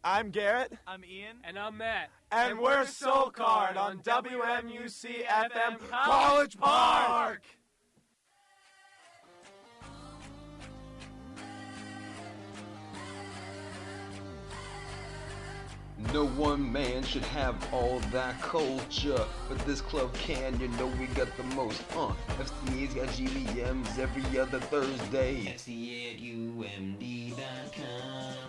I'm Garrett. I'm Ian. And I'm Matt. And we're Soul Card on WMUC FM College Park! No one man should have all that culture, but this club can, you know we got the most. FCA's got GBMs every other Thursday. FCA at UMD.com.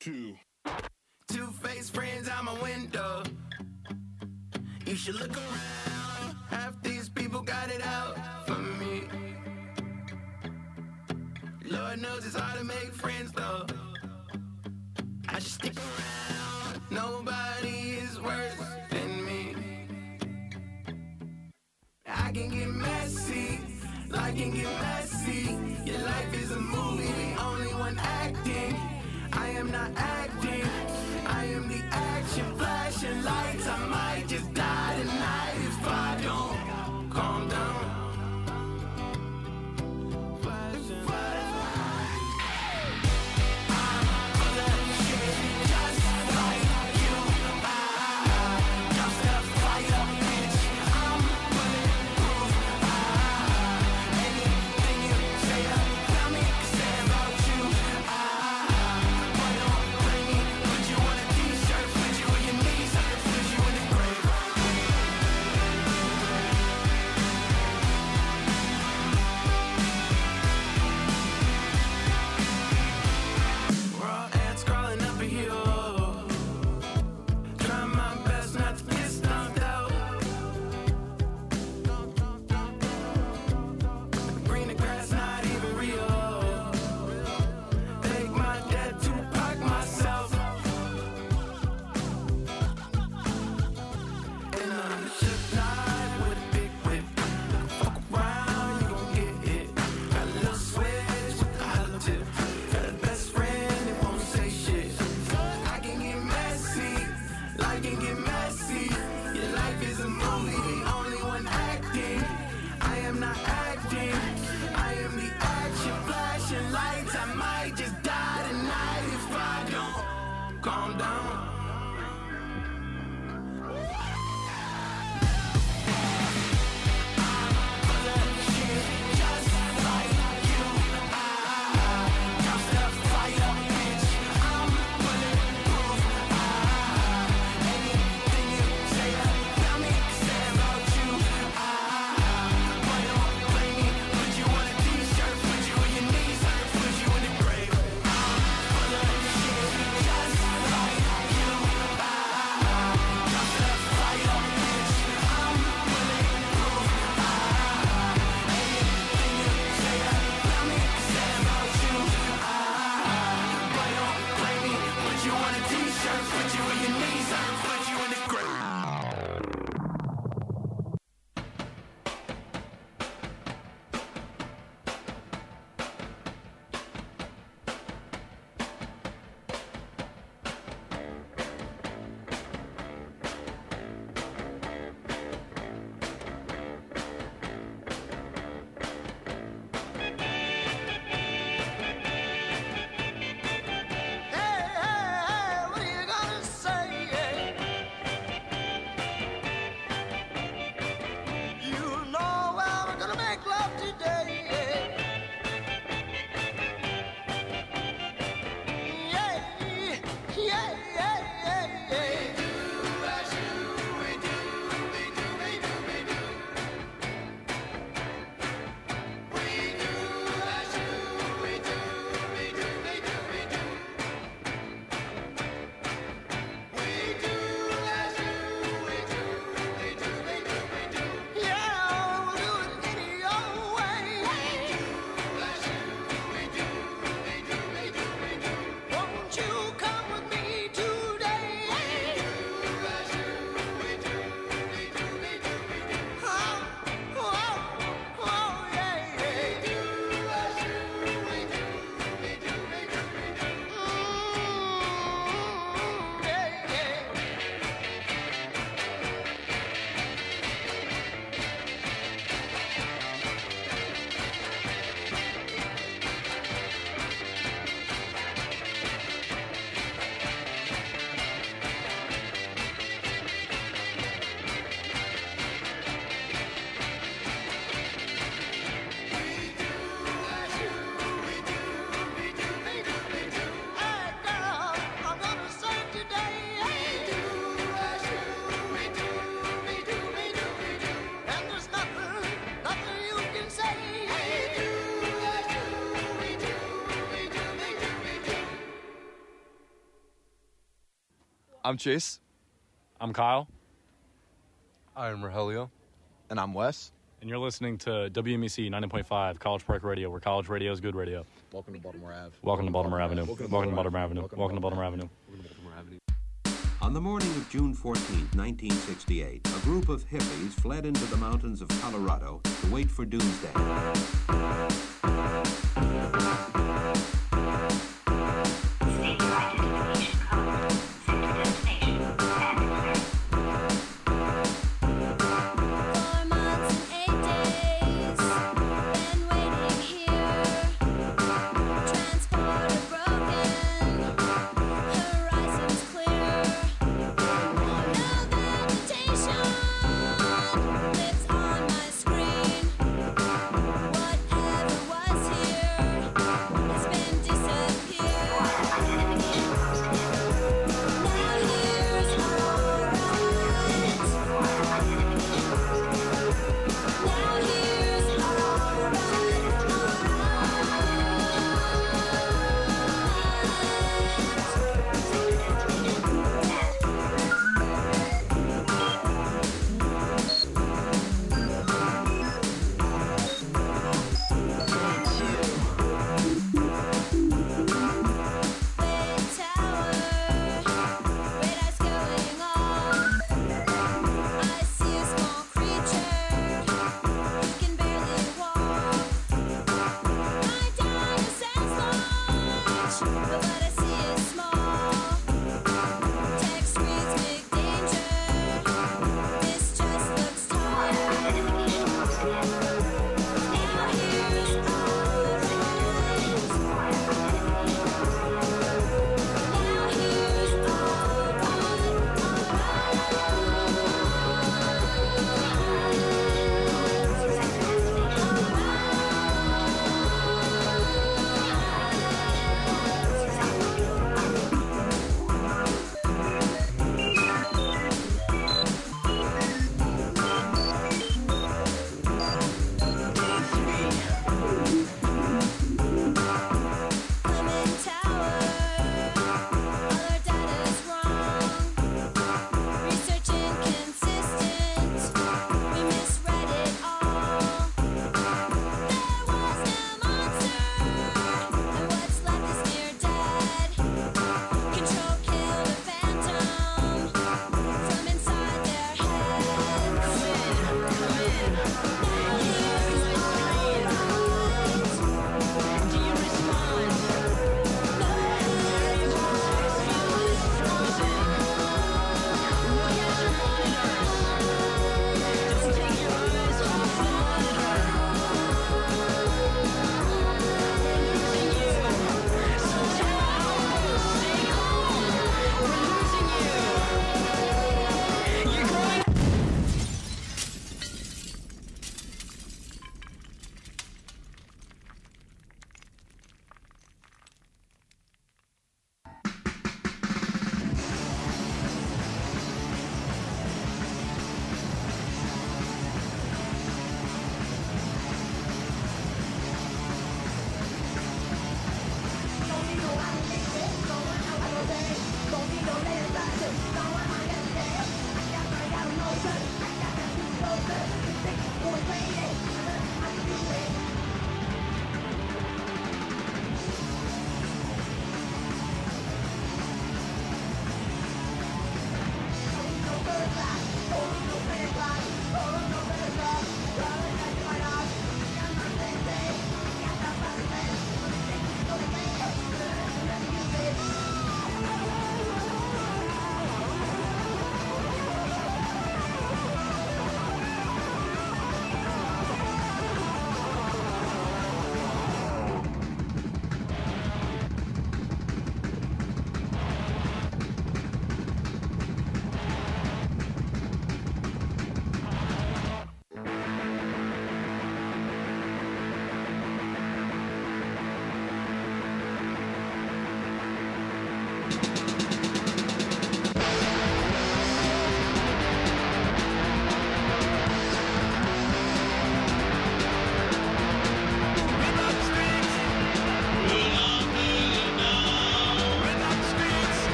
2. Two-faced friends out my window. You should look around. Half these people got it out for me. Lord knows it's hard to make friends though. I should stick around. Nobody is worse than me. I can get messy, life can get messy. Your life is a movie, the only one acting. I am not acting, I am the action. Flashing lights, I might just die tonight if I don't calm down. I'm Chase. I'm Kyle. I'm Rogelio. And I'm Wes. And you're listening to WMEC 90.5 College Park Radio, where college radio is good radio. Welcome to Baltimore Ave. Welcome to Baltimore Avenue. Welcome to Baltimore Avenue. Welcome to Baltimore Avenue. On the morning of June 14, 1968, a group of hippies fled into the mountains of Colorado to wait for doomsday.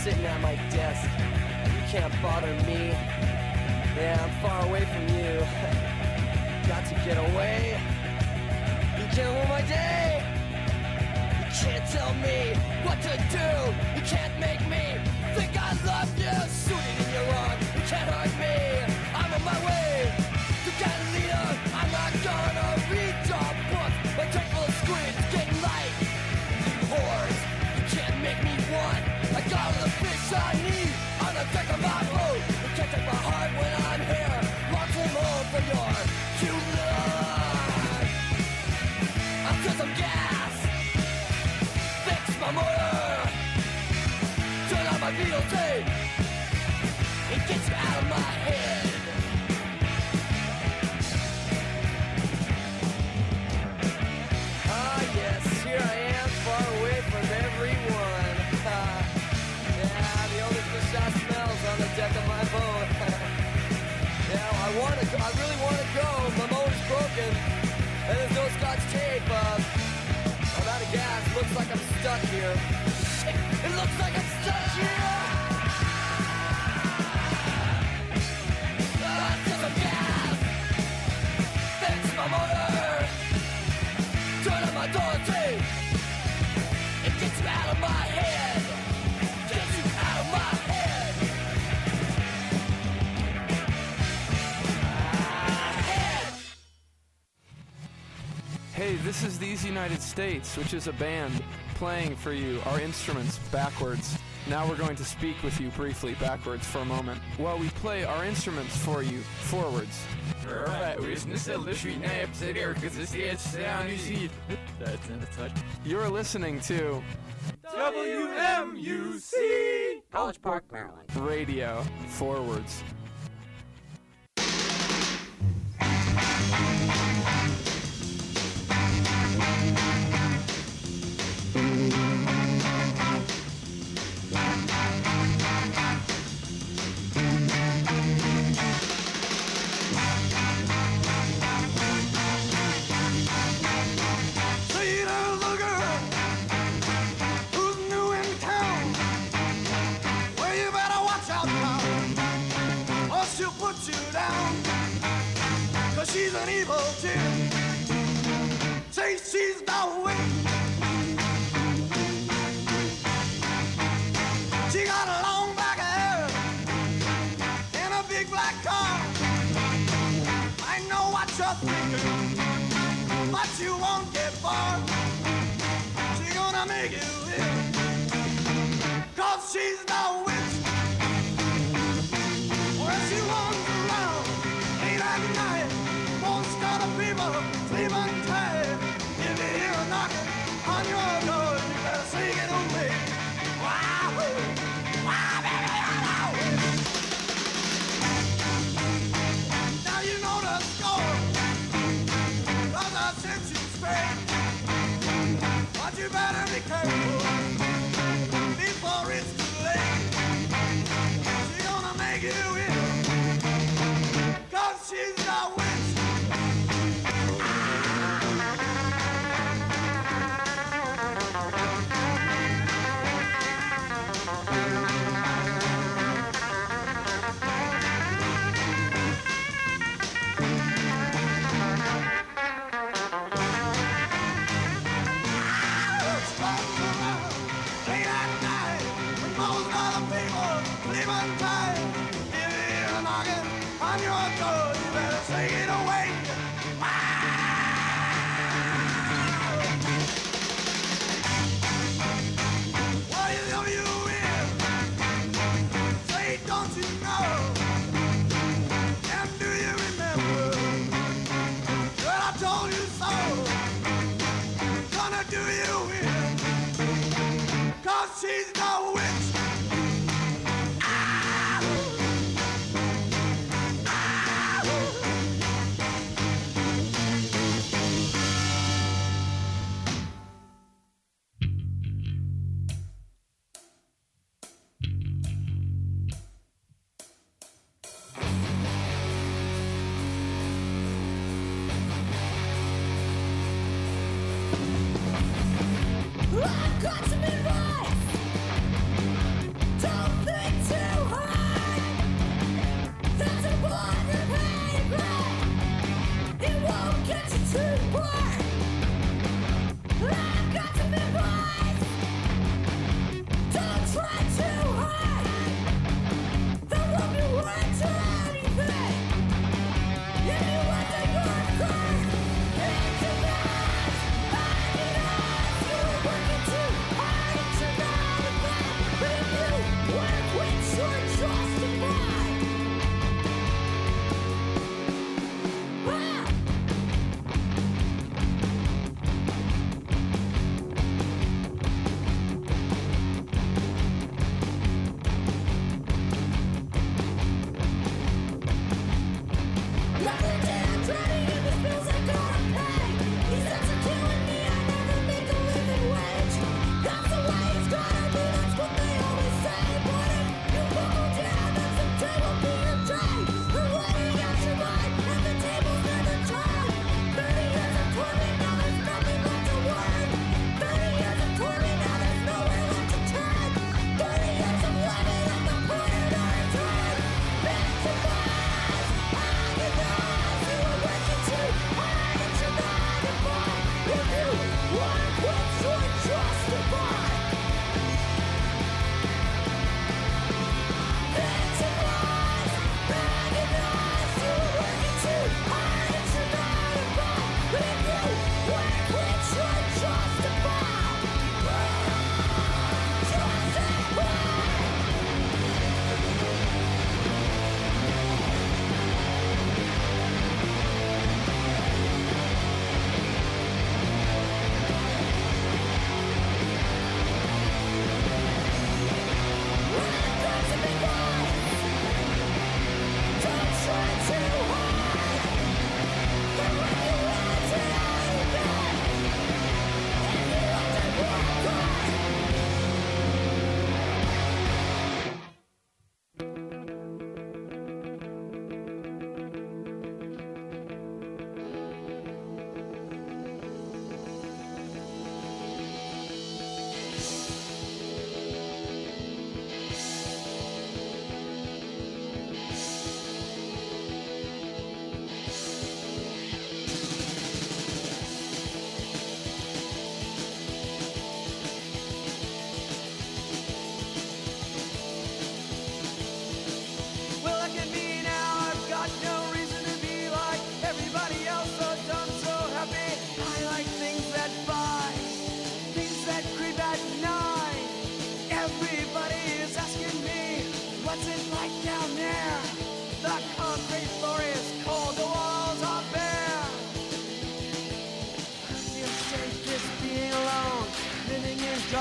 sitting at my desk. You can't bother me. Yeah, I'm far away from you. Got to get away. You can't ruin my day. You can't tell me what to do. You can't make me think I love you. Suited in your arm, you can't hurt me. I'm on my way to get a leader. I'm not gonna read your book. My tank full of squids getting light. You whores, you can't make me one. I got all the fish I need on the deck of my boat. You can't take my heart when I'm here. Launch him home for your cute love. I'll put some gas. Fix my motor. Turn on my videotape. It gets you out of my head. Ah, yes, here I am, far away from everyone. Yeah, the only fish I smell's on the deck of my boat. Yeah, I really want to go. My motor's broken, and there's no Scotch tape. I'm out of gas. Looks like I'm stuck here. Shit, it looks like I'm stuck here. Just some gas. Fix my motor. Turn on my door tape. It gets you out of my head. Gets you out of my head. Head. Hey, this is These United States, which is a band playing for you our instruments backwards. Now we're going to speak with you briefly backwards for a moment while we play our instruments for you forwards. You're listening to WMUC College Park, Maryland. Radio Forwards. See there's a girl who's new in town. Well, you better watch out now, or she'll put you down. 'Cause she's an evil chick. Say she's the witch. She got a long black hair and a big black car. I know what you're thinking, but you won't get far. She's gonna make you ill, 'cause she's the witch. Well, she runs around late at night, most of the people sleeping tight. If you hear a knocking on your door, you better sing it away. Wow, wow, baby, wow. Now you know the score, 'cause I sent you straight. But you better be careful before it's too late. She's gonna make you ill, 'cause she's the witch.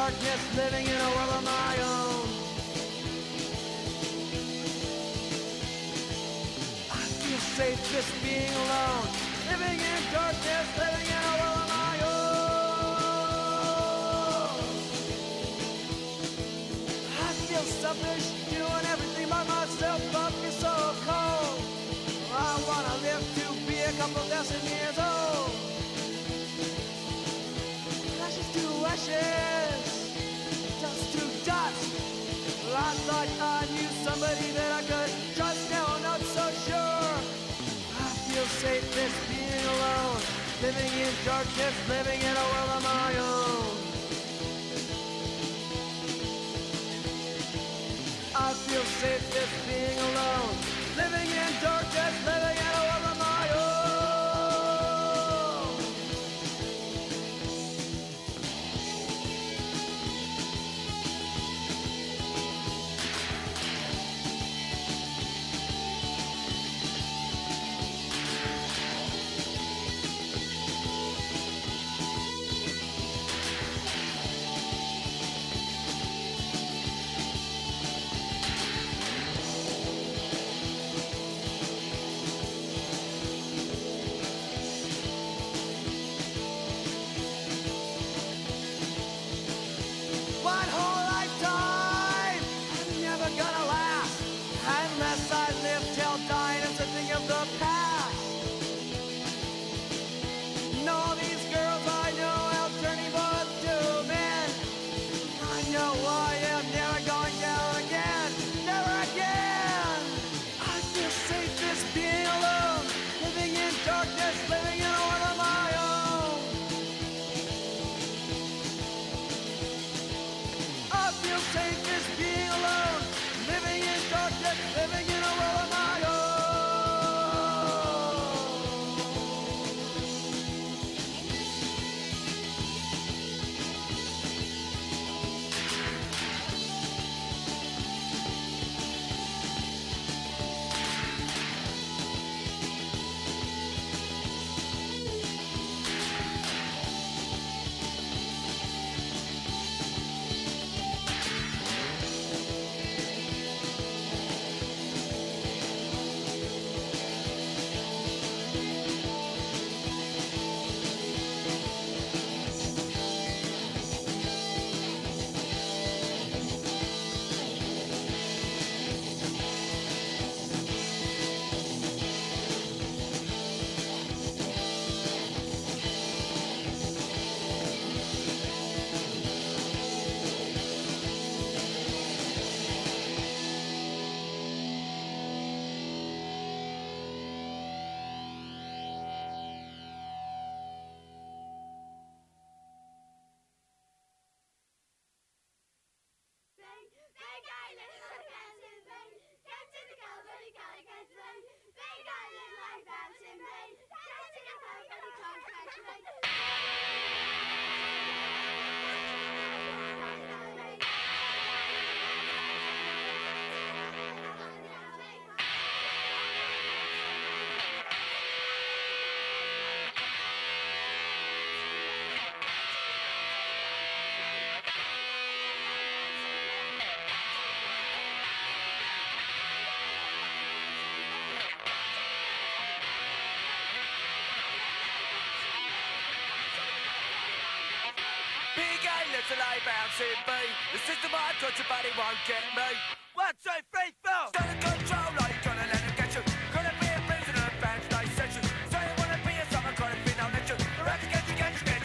darkness, living in a world of my own. I feel safe just being alone, living in darkness, living in a world of my own. I feel selfish, doing everything by myself, but feel so cold. I wanna live to be a couple dozen years old. Ashes to ashes, dust to dust. I thought I knew somebody that I could trust, now I'm not so sure. I feel safe just being alone, living in darkness, living in a world of my own. I feel safe just being alone, living in darkness, living in a world of my own. One whole lifetime, I'm never gonna last unless I live till dying as a thing of the past. And all these girls I know have turning both to men. I know I am never going down again, never again. I feel safe just being alone, living in darkness, living in a world of my own. I feel safe just being alone, living in darkness, living in a world of my own. Little I bouncing B. The system I got your body won't get me. 1, 2, 3, 4. Stand in control, like you gonna let him get you. Gonna be a prisoner of band stage section. So you wanna be a summer kind of thing, I'll let you. Right to get you.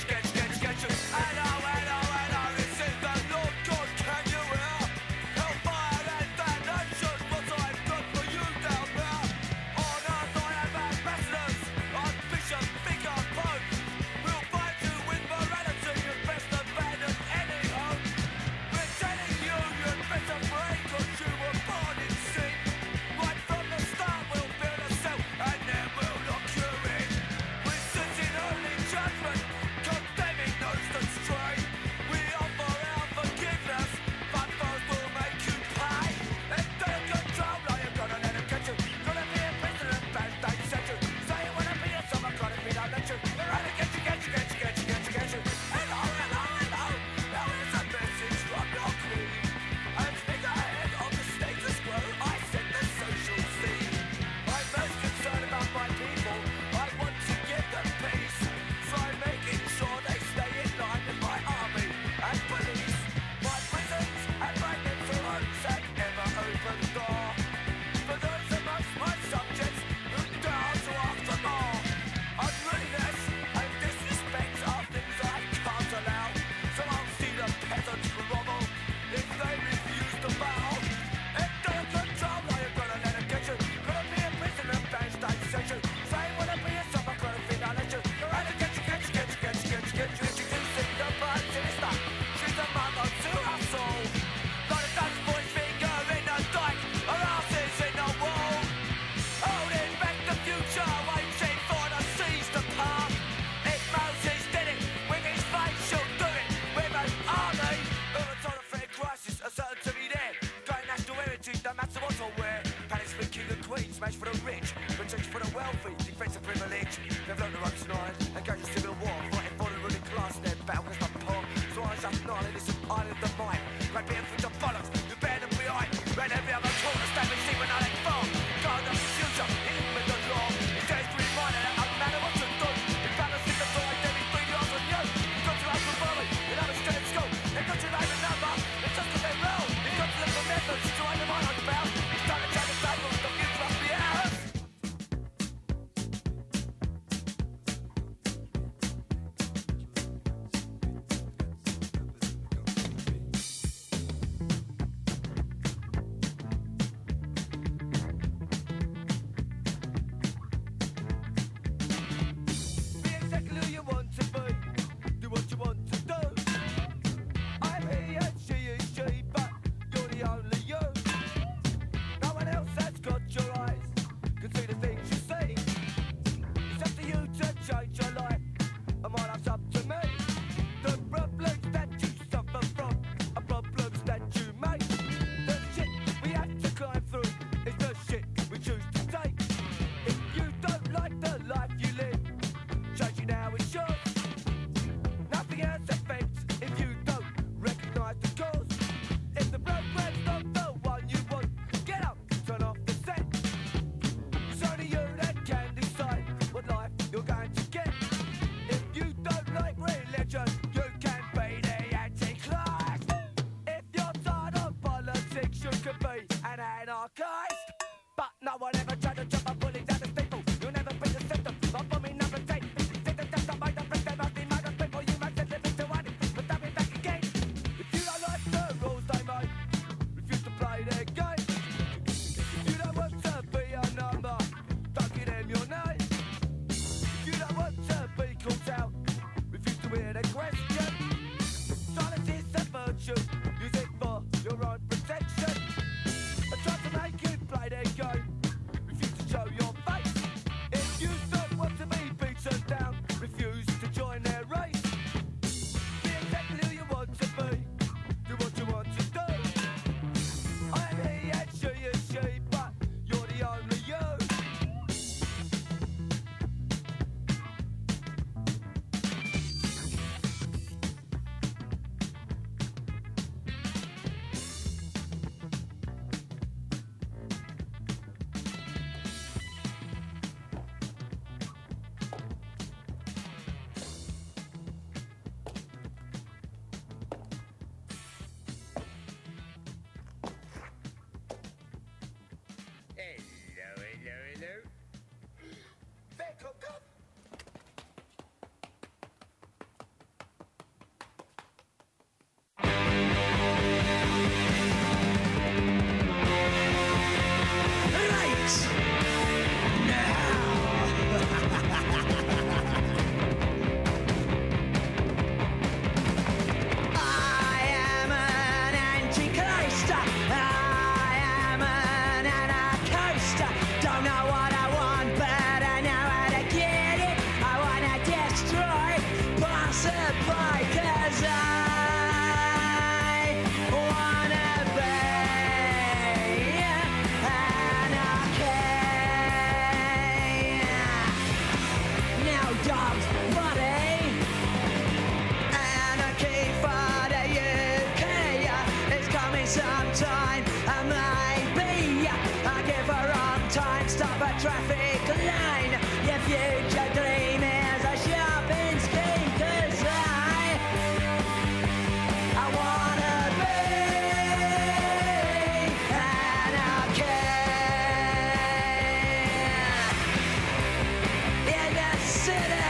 I know, this is the Lord God, can you hear? Hellfire and damnation, what I've done for you down there. On earth I have ambassadors, I'm Bishop, Vicar, Pope. We'll find you with morality, you best abandon any hope. We're telling you, you better pray, 'cause you were born in sin. Right They've learned their own tonight, engaged in civil war, fighting for the ruling class, their battle is not poor. So I shall not in this island of mine. Right being for the bollocks, you bear them behind. Ran every other corner, standing see when I ain't far. God of the future, hitting with the law. It's days to remind that I'm matter what to do. If balance in the door, I dare be 3 yards on you. You've got to like the body, you know the straight school. They've got to like the number, it's just that they roll. You've got to look for methods, to run the mind on the bound. It's time to change the cycle, the future must be ours. Be exactly who you want to be. Do what you want to do. I'm he and she is she, but you're the only you. No one else has got your eyes, can see the things you see. It's up to you to change your life, and my life's up to me. The problems that you suffer from are problems that you make. The shit we have to climb through is the shit we choose to take. If you don't like the life you live, change it now it's yours. Nothing else affects if you don't recognise the cause. If the program's not the one you want, get up, turn off the set. It's only you that can decide what life you're going to get. If you don't like religion, you can be the Antichrist. If you're tired of politics, you could be an anarchist. But no one ever tried to jump a bully down the staple. You'll never be the symptom of bombing number 10. Take the test of mind and break them out the mind of people. You might live into one, but they'll be back again. If you don't like the rules they make, refuse to play their game. If you don't want to be a number, don't give them your name. If you don't want to be called out, refuse to hear the question. Silence is a virtue, use it for your own protection. I try to make you play their game, refuse to show your face. If you don't want to be beaten down, refuse to join their race. Be exactly who you want to be, do what you want to do. I am he and she is she, but you're the only you. Hello. Welcome. Don't know what I want, but I know how to get it. I wanna destroy, possibly, 'cause I wanna be anarchy. Now dogs, buddy. Anarchy for the UK. It's coming sometime, maybe. I give a wrong time, stop a traffic line. Your future dream is a shopping scheme, 'cause I wanna be anarchy in the city.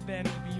band in the